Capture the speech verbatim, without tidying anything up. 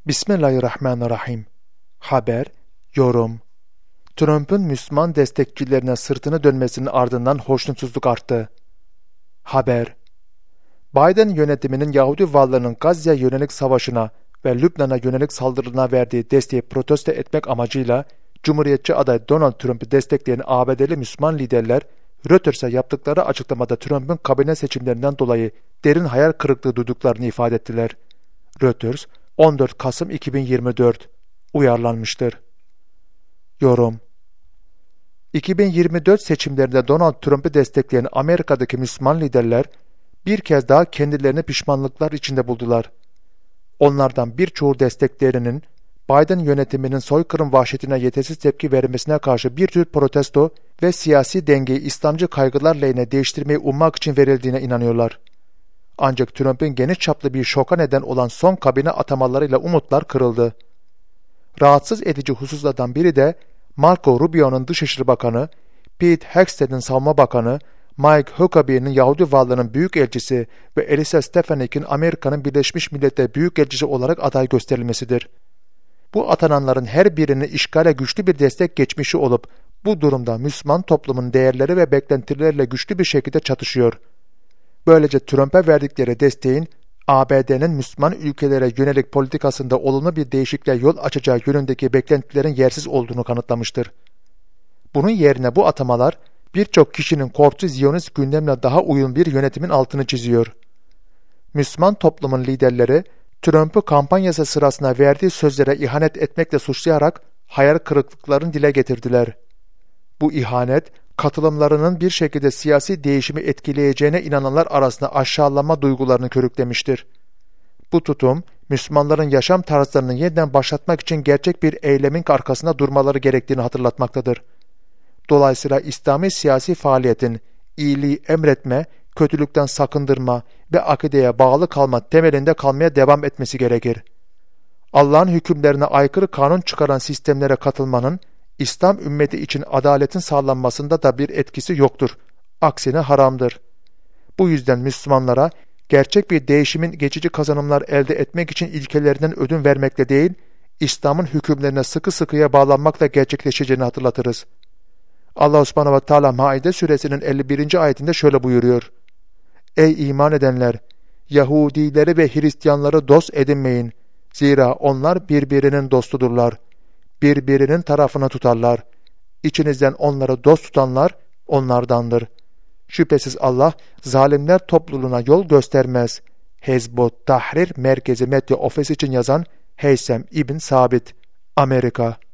Bismillahirrahmanirrahim. Haber, yorum. Trump'ın Müslüman destekçilerine sırtını dönmesinin ardından hoşnutsuzluk arttı. Haber. Biden yönetiminin Yahudi varlığının Gazze'ye yönelik savaşına ve Lübnan'a yönelik saldırılarına verdiği desteği protesto etmek amacıyla Cumhuriyetçi aday Donald Trump'ı destekleyen A B D'li Müslüman liderler, Reuters'a yaptıkları açıklamada Trump'ın kabine seçimlerinden dolayı derin hayal kırıklığı duyduklarını ifade ettiler. Reuters, on dört Kasım iki bin yirmi dört uyarlanmıştır. Yorum. iki bin yirmi dört seçimlerinde Donald Trump'ı destekleyen Amerika'daki Müslüman liderler bir kez daha kendilerini pişmanlıklar içinde buldular. Onlardan birçoğu desteklerinin Biden yönetiminin soykırım vahşetine yetersiz tepki vermesine karşı bir tür protesto ve siyasi dengeyi İslamcı kaygılar lehine değiştirmeyi ummak için verildiğine inanıyorlar. Ancak Trump'ın geniş çaplı bir şoka neden olan son kabine atamalarıyla umutlar kırıldı. Rahatsız edici hususlardan biri de Marco Rubio'nun Dışişleri Bakanı, Pete Hegseth'in Savunma Bakanı, Mike Huckabee'nin Yahudi varlığının Büyükelçisi ve Elisa Stefanik'in Amerika'nın Birleşmiş Milletler Büyükelçisi olarak aday gösterilmesidir. Bu atananların her birinin işgale güçlü bir destek geçmişi olup, bu durumda Müslüman toplumun değerleri ve beklentileriyle güçlü bir şekilde çatışıyor. Böylece Trump'a verdikleri desteğin A B D'nin Müslüman ülkelere yönelik politikasında olumlu bir değişikliğe yol açacağı yönündeki beklentilerin yersiz olduğunu kanıtlamıştır. Bunun yerine bu atamalar birçok kişinin korktuğu Ziyonist gündemle daha uyumlu bir yönetimin altını çiziyor. Müslüman toplumun liderleri Trump'ı kampanyası sırasında verdiği sözlere ihanet etmekle suçlayarak hayal kırıklıklarını dile getirdiler. Bu ihanet, katılımlarının bir şekilde siyasi değişimi etkileyeceğine inananlar arasında aşağılama duygularını körüklemiştir. Bu tutum, Müslümanların yaşam tarzlarını yeniden başlatmak için gerçek bir eylemin arkasında durmaları gerektiğini hatırlatmaktadır. Dolayısıyla İslami siyasi faaliyetin iyiliği emretme, kötülükten sakındırma ve akideye bağlı kalma temelinde kalmaya devam etmesi gerekir. Allah'ın hükümlerine aykırı kanun çıkaran sistemlere katılmanın, İslam ümmeti için adaletin sağlanmasında da bir etkisi yoktur. Aksine haramdır. Bu yüzden Müslümanlara gerçek bir değişimin geçici kazanımlar elde etmek için ilkelerinden ödün vermekle değil, İslam'ın hükümlerine sıkı sıkıya bağlanmakla gerçekleşeceğini hatırlatırız. Allah Subhanahu ve Teala Maide suresinin elli birinci ayetinde şöyle buyuruyor. Ey iman edenler! Yahudileri ve Hristiyanları dost edinmeyin. Zira onlar birbirinin dostudurlar. Birbirinin tarafını tutarlar. İçinizden onları dost tutanlar onlardandır. Şüphesiz Allah zalimler topluluğuna yol göstermez. Hezbut Tahrir Merkezi Medya Ofisi için yazan Heysem İbn Sabit, Amerika.